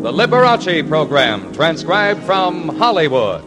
the Liberace program, transcribed from Hollywood.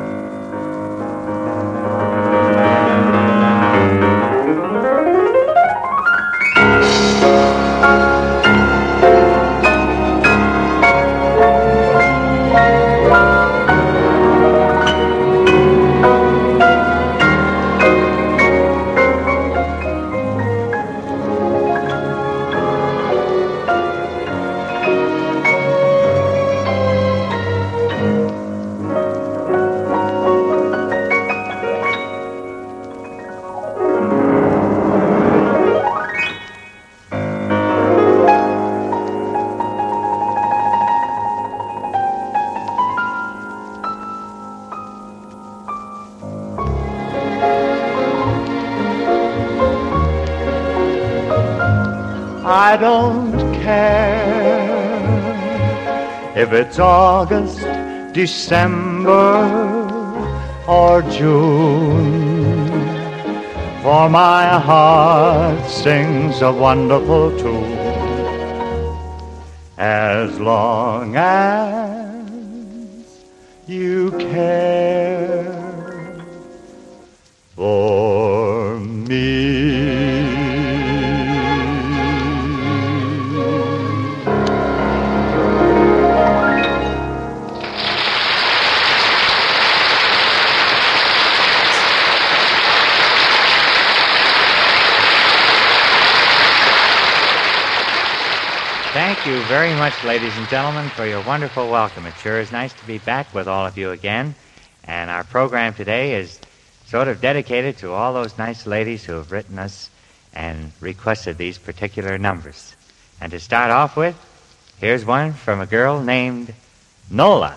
I don't care if it's August, December, or June, for my heart sings a wonderful tune as long as you care for me. Thank you very much, ladies and gentlemen, for your wonderful welcome. It sure is nice to be back with all of you again. And our program today is sort of dedicated to all those nice ladies who have written us and requested these particular numbers. And to start off with, here's one from a girl named Nola.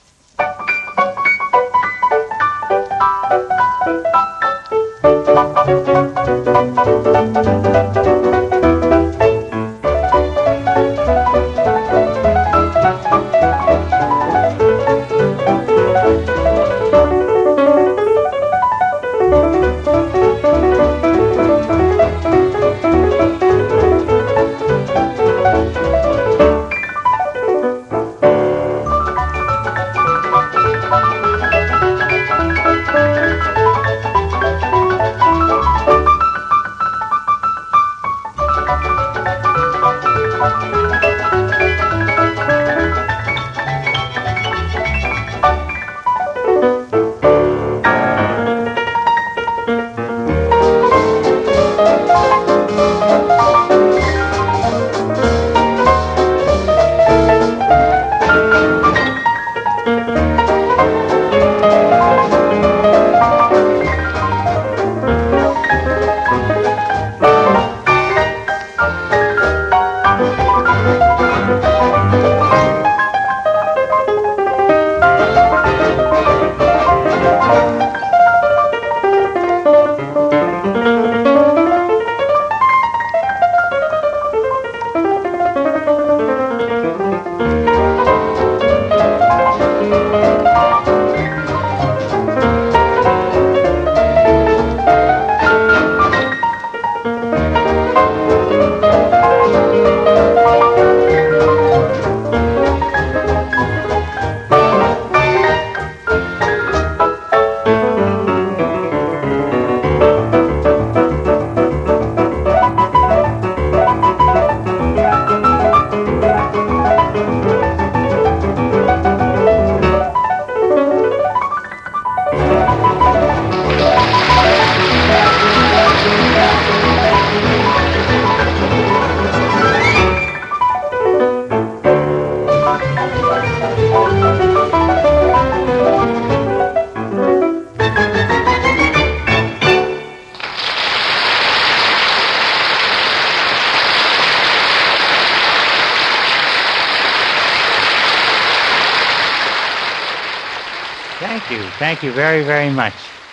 Thank you very, very much.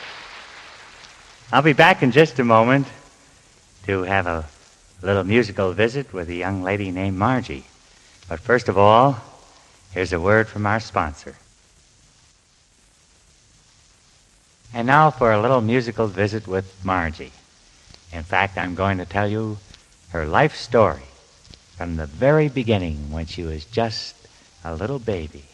I'll be back in just a moment to have a little musical visit with a young lady named Margie. But first of all, here's a word from our sponsor. And now for a little musical visit with Margie. In fact, I'm going to tell you her life story from the very beginning when she was just a little baby.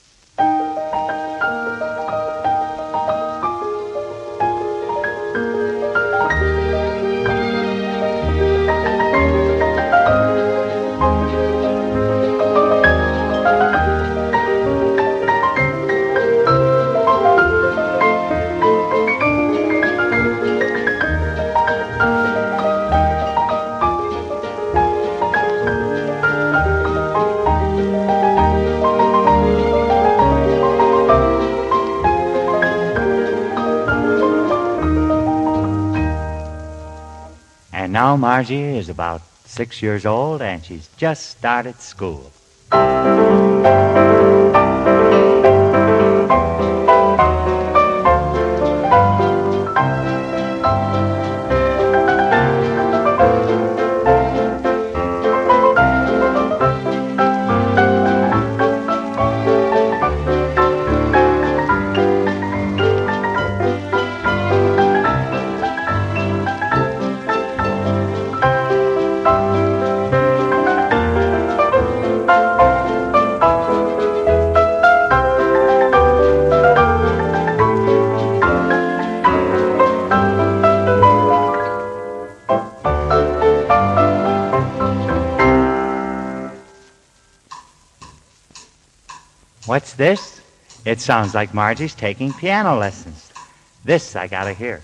And now Margie is about 6 years old, and she's just started school. What's this? It sounds like Margie's taking piano lessons. This I gotta hear.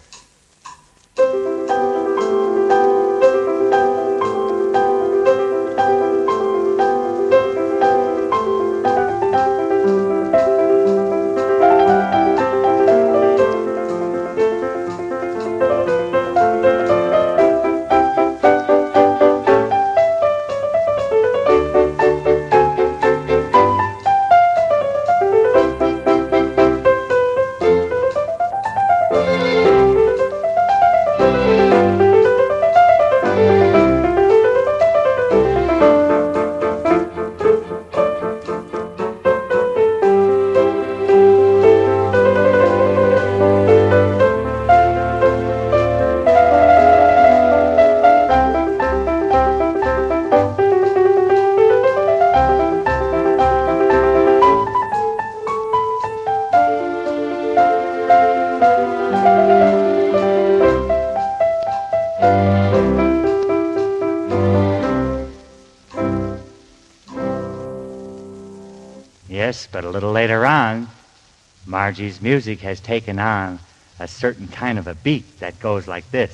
Yes, but a little later on, Margie's music has taken on a certain kind of a beat that goes like this.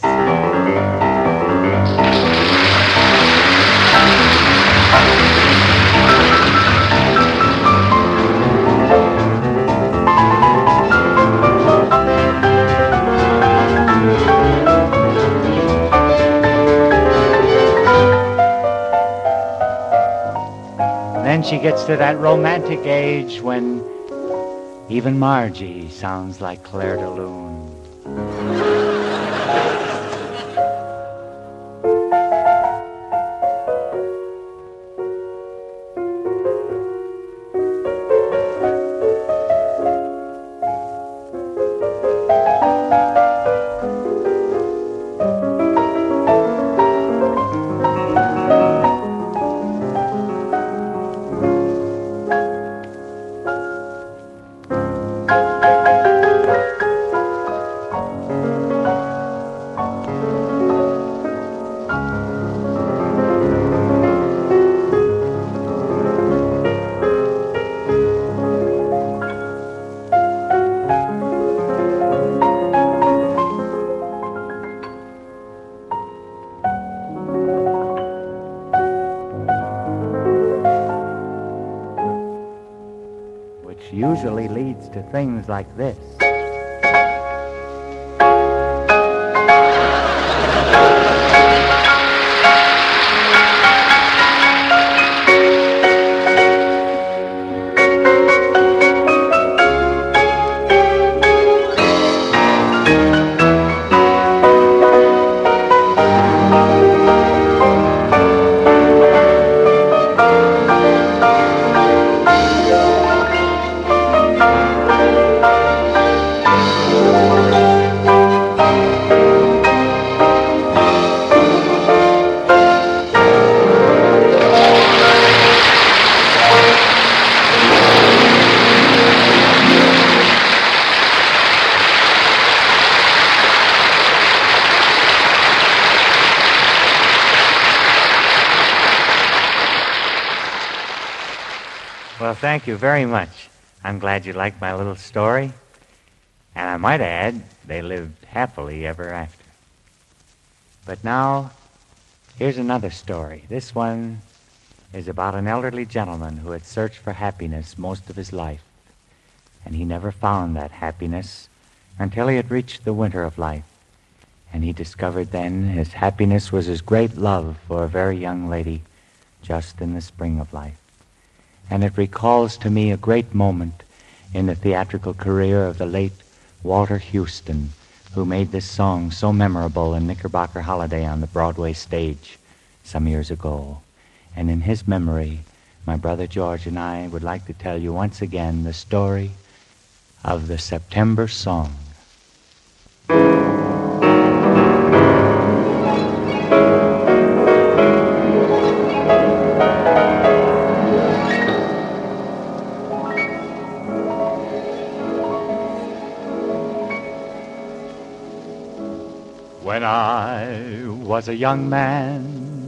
Then she gets to that romantic age when even Margie sounds like Claire de Lune. Usually leads to things like this. Well, thank you very much. I'm glad you liked my little story. And I might add, they lived happily ever after. But now, here's another story. This one is about an elderly gentleman who had searched for happiness most of his life. And he never found that happiness until he had reached the winter of life. And he discovered then his happiness was his great love for a very young lady just in the spring of life. And it recalls to me a great moment in the theatrical career of the late Walter Houston, who made this song so memorable in Knickerbocker Holiday on the Broadway stage some years ago. And in his memory, my brother George and I would like to tell you once again the story of the September Song. When I was a young man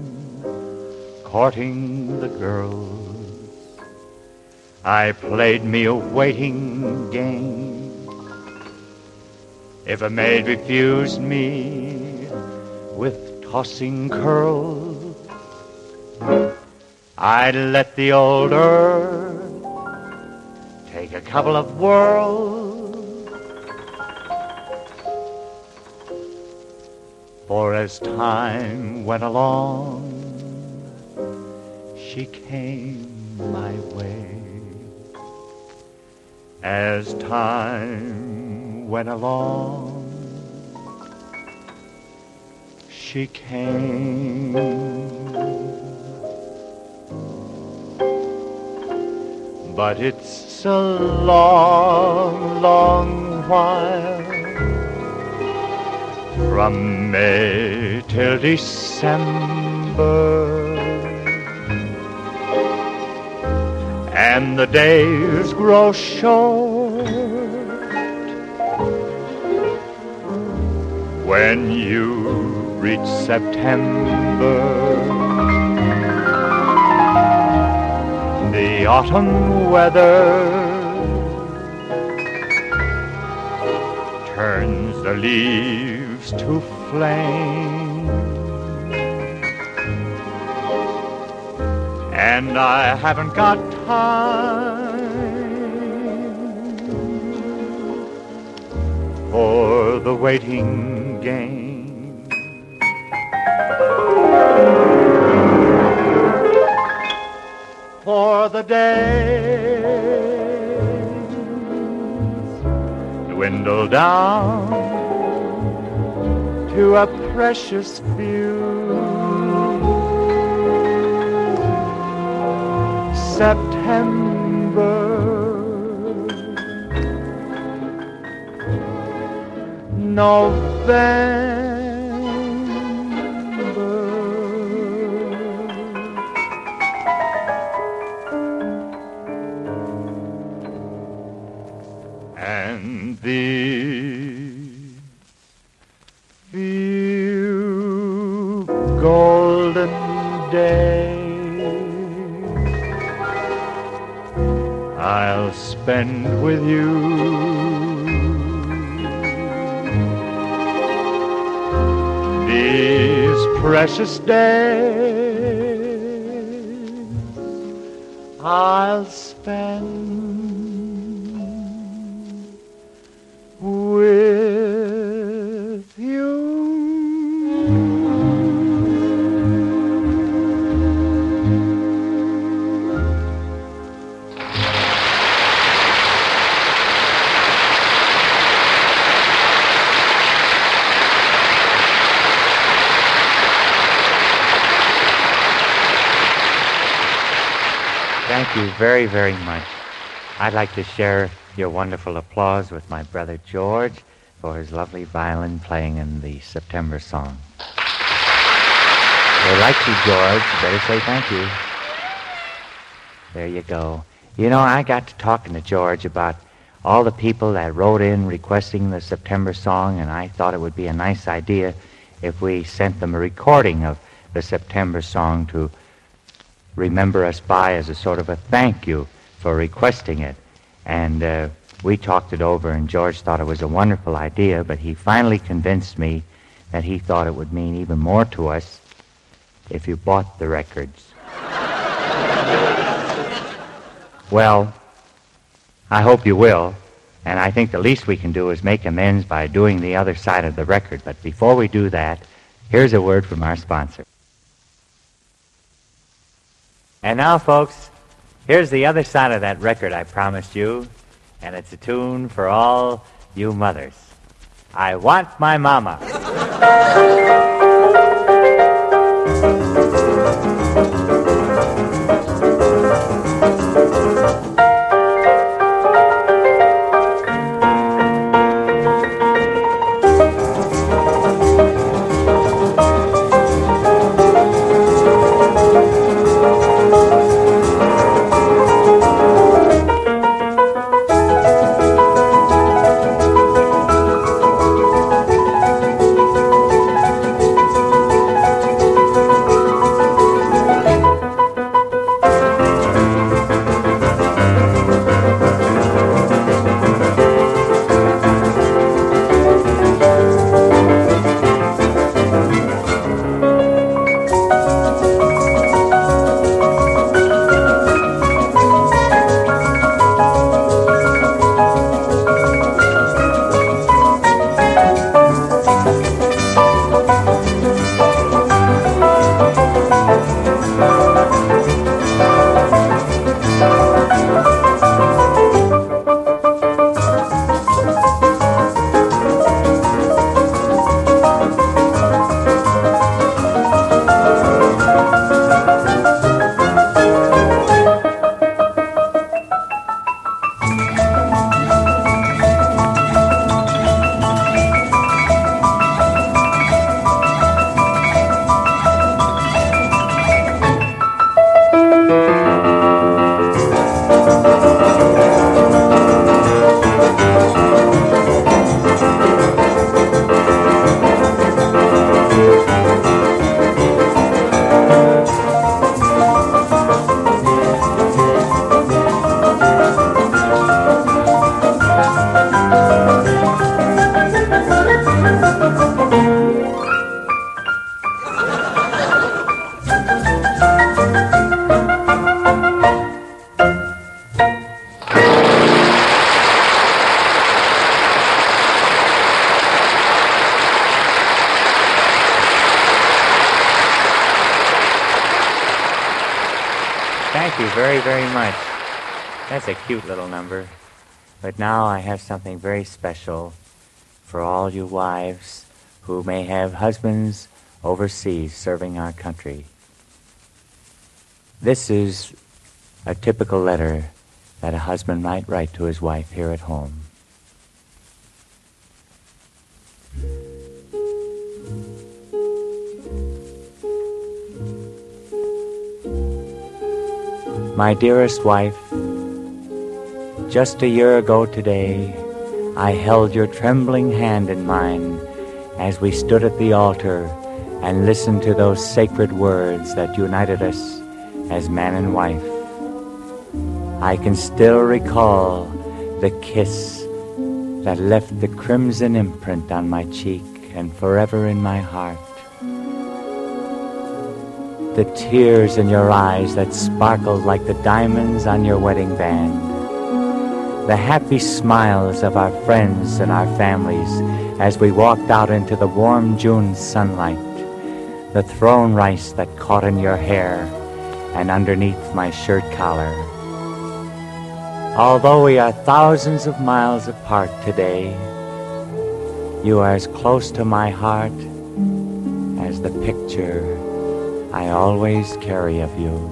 courting the girls, I played me a waiting game. If a maid refused me with tossing curls, I'd let the old earth take a couple of whirls. For as time went along, she came my way. As time went along, she came. But it's a long, long while from May till December, and the days grow short when you reach September. The autumn weather turns the leaves to flame, and I haven't got time for the waiting game. For the days dwindle down to a precious few. September, November, and these few golden days I'll spend with you. These precious days I'll spend with you. Thank you very, very much. I'd like to share your wonderful applause with my brother George for his lovely violin playing in the September Song. They like you, George. You better say thank you. There you go. You know, I got to talking to George about all the people that wrote in requesting the September Song, and I thought it would be a nice idea if we sent them a recording of the September Song to remember us by as a sort of a thank you for requesting it. And we talked it over, and George thought it was a wonderful idea, but he finally convinced me that he thought it would mean even more to us if you bought the records. Well, I hope you will, and I think the least we can do is make amends by doing the other side of the record. But before we do that, here's a word from our sponsor. And now, folks, here's the other side of that record I promised you, and it's a tune for all you mothers. I Want My Mama. Thank you very, very much. That's a cute little number. But now I have something very special for all you wives who may have husbands overseas serving our country. This is a typical letter that a husband might write to his wife here at home. My dearest wife, just a year ago today, I held your trembling hand in mine as we stood at the altar and listened to those sacred words that united us as man and wife. I can still recall the kiss that left the crimson imprint on my cheek and forever in my heart. The tears in your eyes that sparkled like the diamonds on your wedding band. The happy smiles of our friends and our families as we walked out into the warm June sunlight. The throne rice that caught in your hair and underneath my shirt collar. Although we are thousands of miles apart today, you are as close to my heart as the picture I always carry of you.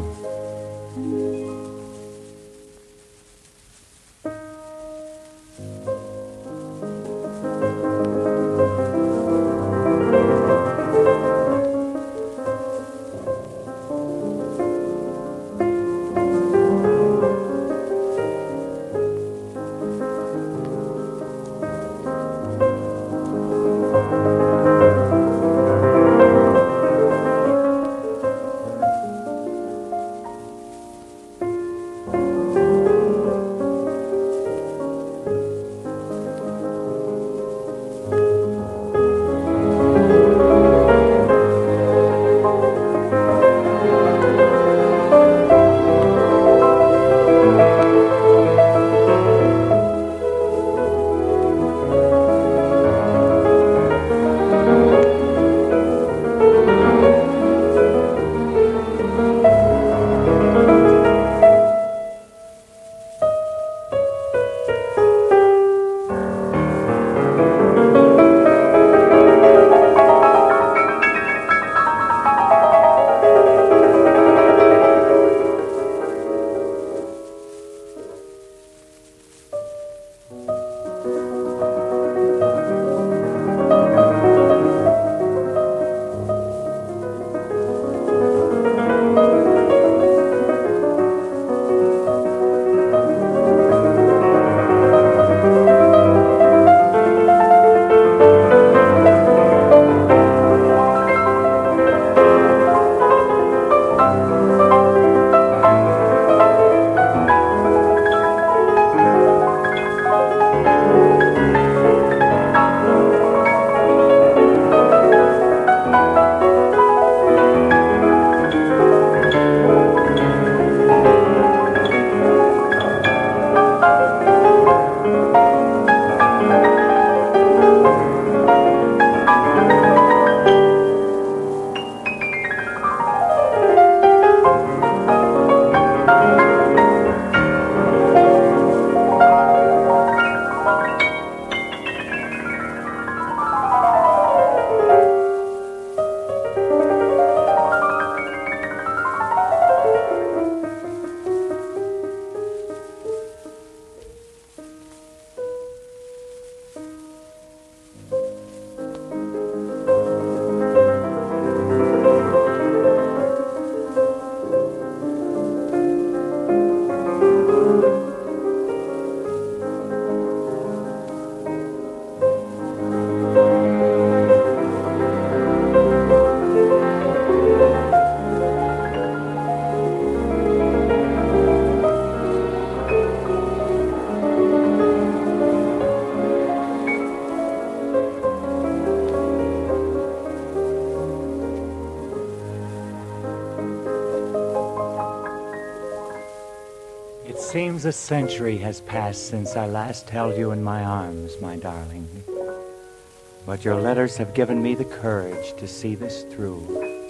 seems a century has passed since I last held you in my arms, my darling. But your letters have given me the courage to see this through.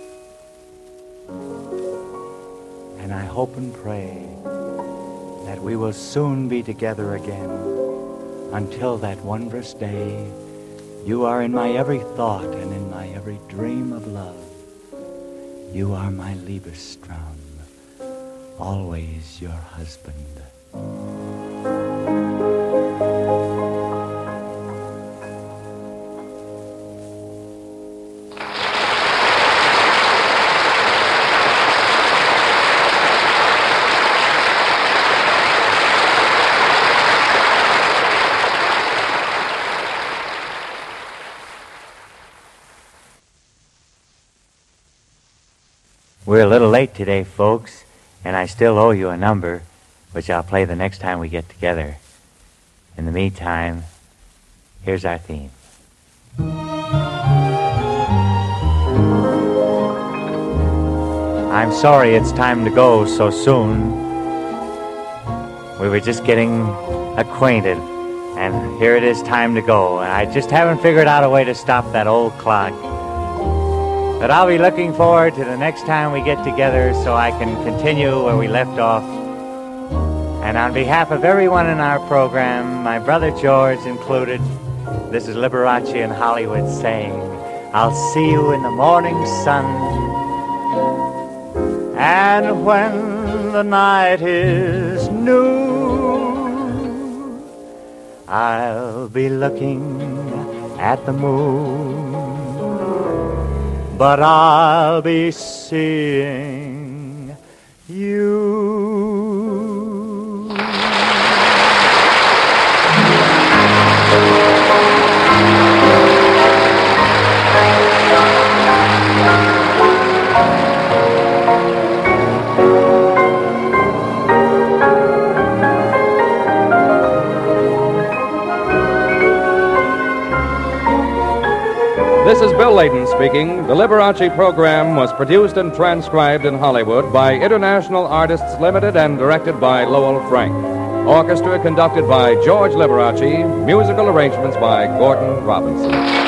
And I hope and pray that we will soon be together again. Until that wondrous day, you are in my every thought and in my every dream of love. You are my Liebestraum, always your husband. We're a little late today, folks, and I still owe you a number, which I'll play the next time we get together. In the meantime, here's our theme. I'm sorry it's time to go so soon. We were just getting acquainted, and here it is time to go. And I just haven't figured out a way to stop that old clock. But I'll be looking forward to the next time we get together so I can continue where we left off. And on behalf of everyone in our program, my brother George included, this is Liberace in Hollywood saying, I'll see you in the morning sun. And when the night is new, I'll be looking at the moon. But I'll be seeing you. This is Bill Layden speaking. The Liberace program was produced and transcribed in Hollywood by International Artists Limited and directed by Lowell Frank. Orchestra conducted by George Liberace. Musical arrangements by Gordon Robinson.